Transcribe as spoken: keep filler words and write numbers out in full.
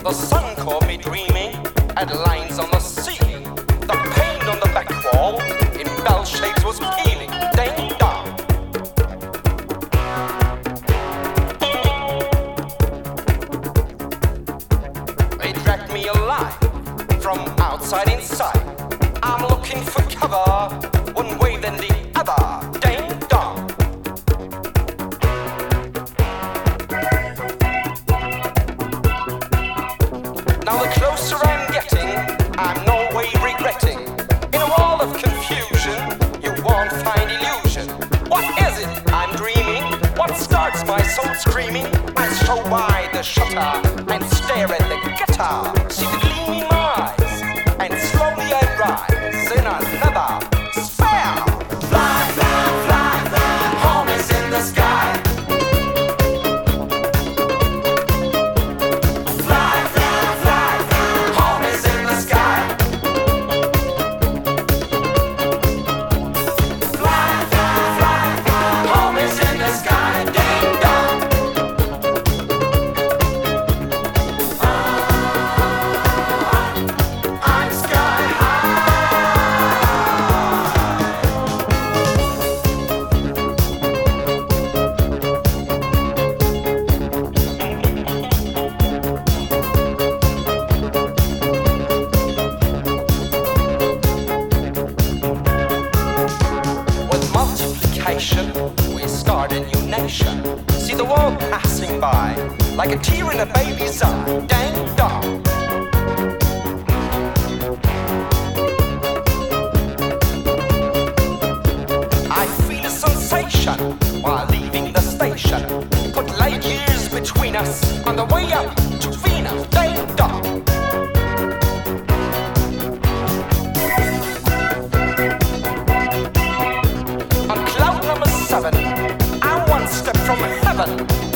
The sun caught me dreaming, had lines on the ceiling. The paint on the back wall in bell shapes was peeling. Ding dong. They dragged me alive from outside inside. I'm looking for cover, one way then the other. Ding dong. Now the closer I'm getting, I'm no way regretting. In a world of confusion, you won't find illusion. What is it I'm dreaming? What starts my soul screaming? I throw wide the shutter and stare at the guitar. See the gleaming eyes, and slowly I rise in another spell. Fly, fly, fly, fly, home is in the sky. We start a new nation. See the world passing by like a tear in a baby's eye. Dang dong. I feel a sensation while leaving the station. Put light years between us on the way up to Venus. Dang dong. I'm one step from heaven.